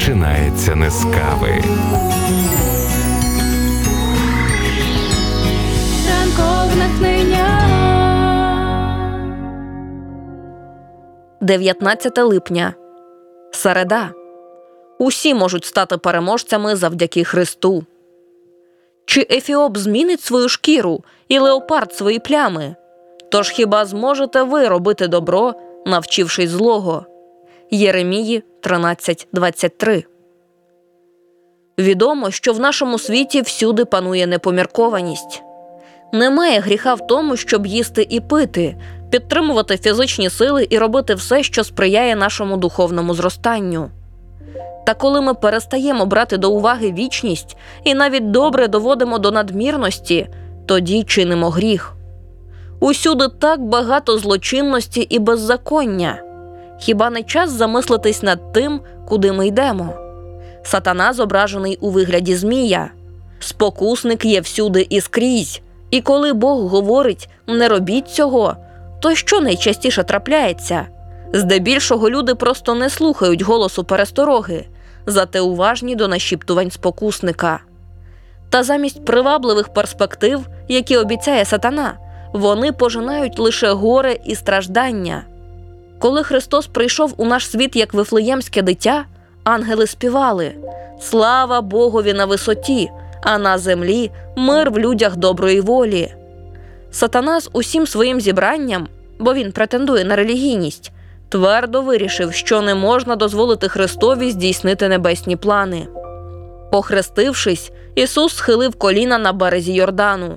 починається не з кави. Ранкове натхнення. 19 липня. Середа. Усі можуть стати переможцями завдяки Христу. Чи Ефіоп змінить свою шкіру і леопард свої плями? Тож хіба зможете ви робити добро, навчившись злого? Єремії 13:23. Відомо, що в нашому світі всюди панує непоміркованість. Немає гріха в тому, щоб їсти і пити, підтримувати фізичні сили і робити все, що сприяє нашому духовному зростанню. Та коли ми перестаємо брати до уваги вічність і навіть добре доводимо до надмірності, тоді чинимо гріх. Усюди так багато злочинності і беззаконня. Хіба не час замислитись над тим, куди ми йдемо? Сатана зображений у вигляді змія. Спокусник є всюди і скрізь. І коли Бог говорить «не робіть цього», то що найчастіше трапляється? Здебільшого люди просто не слухають голосу перестороги, зате уважні до нашіптувань спокусника. Та замість привабливих перспектив, які обіцяє сатана, вони пожинають лише горе і страждання. Коли Христос прийшов у наш світ як вифлеємське дитя, ангели співали «Слава Богові на висоті, а на землі мир в людях доброї волі». Сатана з усім своїм зібранням, бо він претендує на релігійність, твердо вирішив, що не можна дозволити Христові здійснити небесні плани. Похрестившись, Ісус схилив коліна на березі Йордану.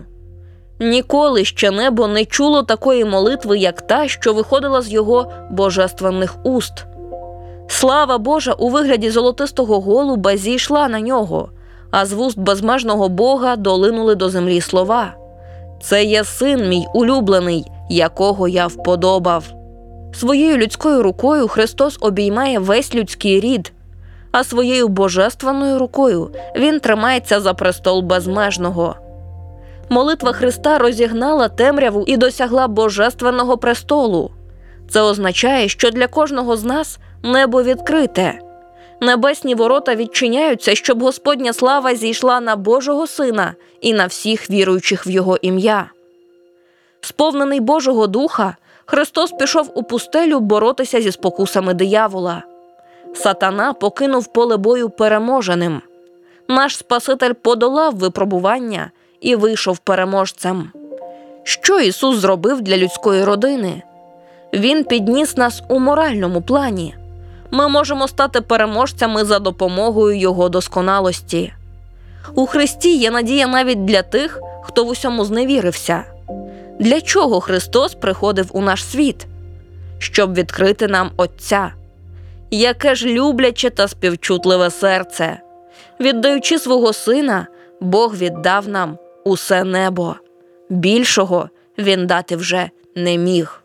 Ніколи ще небо не чуло такої молитви, як та, що виходила з його божественних уст. Слава Божа у вигляді золотистого голуба зійшла на нього, а з вуст безмежного Бога долинули до землі слова «Це є син мій улюблений, якого я вподобав». Своєю людською рукою Христос обіймає весь людський рід, а своєю божественною рукою Він тримається за престол безмежного. Молитва Христа розігнала темряву і досягла божественного престолу. Це означає, що для кожного з нас небо відкрите. Небесні ворота відчиняються, щоб Господня слава зійшла на Божого Сина і на всіх віруючих в Його ім'я. Сповнений Божого Духа, Христос пішов у пустелю боротися зі спокусами диявола. Сатана покинув поле бою переможеним. Наш Спаситель подолав випробування і вийшов переможцем. Що Ісус зробив для людської родини? Він підніс нас у моральному плані. Ми можемо стати переможцями за допомогою Його досконалості. У Христі є надія навіть для тих, хто в усьому зневірився. Для чого Христос приходив у наш світ? Щоб відкрити нам Отця. Яке ж любляче та співчутливе серце! Віддаючи свого Сина, Бог віддав нам усе небо. Більшого Він дати вже не міг.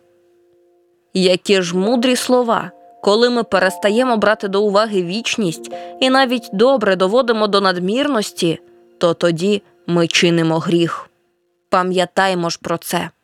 Які ж мудрі слова, коли ми перестаємо брати до уваги вічність і навіть добре доводимо до надмірності, то тоді ми чинимо гріх. Пам'ятаймо ж про це.